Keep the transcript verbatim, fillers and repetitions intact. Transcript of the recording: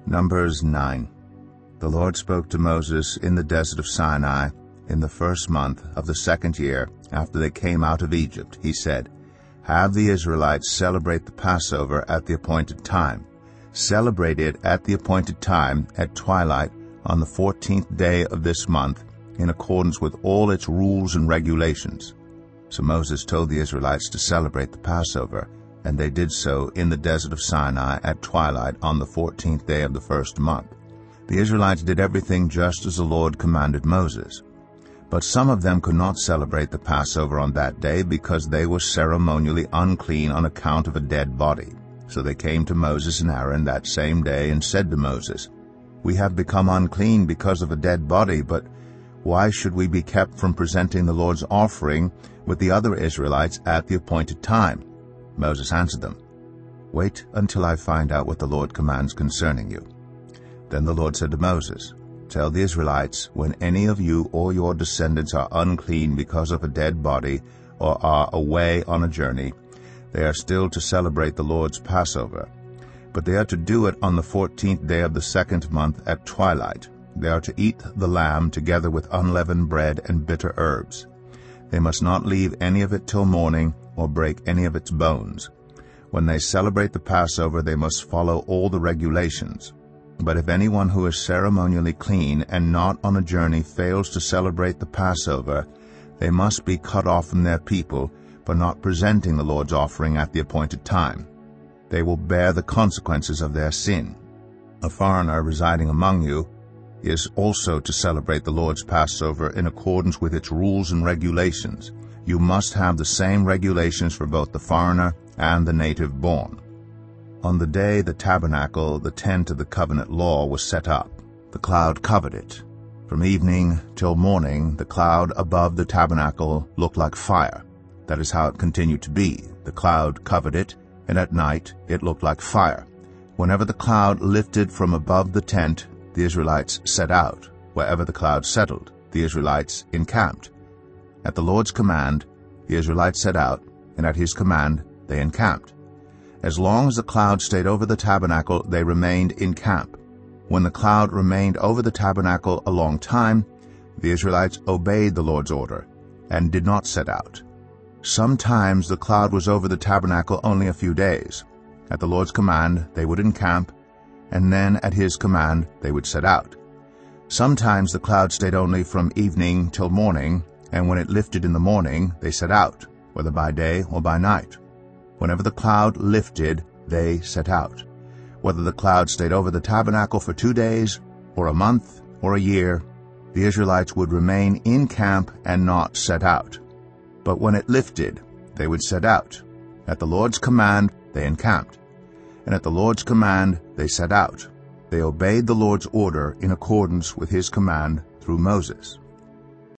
Numbers nine. The Lord spoke to Moses in the desert of Sinai in the first month of the second year after they came out of Egypt. He said, Have the Israelites celebrate the Passover at the appointed time. Celebrate it at the appointed time at twilight on the fourteenth day of this month, in accordance with all its rules and regulations. So Moses told the Israelites to celebrate the Passover, and they did so in the desert of Sinai at twilight on the fourteenth day of the first month. The Israelites did everything just as the Lord commanded Moses. But some of them could not celebrate the Passover on that day because they were ceremonially unclean on account of a dead body. So they came to Moses and Aaron that same day and said to Moses, We have become unclean because of a dead body, but why should we be kept from presenting the Lord's offering with the other Israelites at the appointed time? Moses answered them, Wait until I find out what the Lord commands concerning you. Then the Lord said to Moses, Tell the Israelites, when any of you or your descendants are unclean because of a dead body or are away on a journey, they are still to celebrate the Lord's Passover. But they are to do it on the fourteenth day of the second month at twilight. They are to eat the lamb together with unleavened bread and bitter herbs. They must not leave any of it till morning or break any of its bones. When they celebrate the Passover, they must follow all the regulations. But if anyone who is ceremonially clean and not on a journey fails to celebrate the Passover, they must be cut off from their people for not presenting the Lord's offering at the appointed time. They will bear the consequences of their sin. A foreigner residing among you is also to celebrate the Lord's Passover in accordance with its rules and regulations. You must have the same regulations for both the foreigner and the native born. On the day the tabernacle, the tent of the covenant law, was set up, the cloud covered it. From evening till morning, the cloud above the tabernacle looked like fire. That is how it continued to be. The cloud covered it, and at night it looked like fire. Whenever the cloud lifted from above the tent, the Israelites set out. Wherever the cloud settled, the Israelites encamped. At the Lord's command, the Israelites set out, and at his command they encamped. As long as the cloud stayed over the tabernacle, they remained in camp. When the cloud remained over the tabernacle a long time, the Israelites obeyed the Lord's order and did not set out. Sometimes the cloud was over the tabernacle only a few days. At the Lord's command they would encamp, and then at his command they would set out. Sometimes the cloud stayed only from evening till morning, and when it lifted in the morning they set out, whether by day or by night. Whenever the cloud lifted, they set out. Whether the cloud stayed over the tabernacle for two days, or a month, or a year, the Israelites would remain in camp and not set out. But when it lifted, they would set out. At the Lord's command they encamped, and at the Lord's command they set out. They obeyed the Lord's order in accordance with his command through Moses.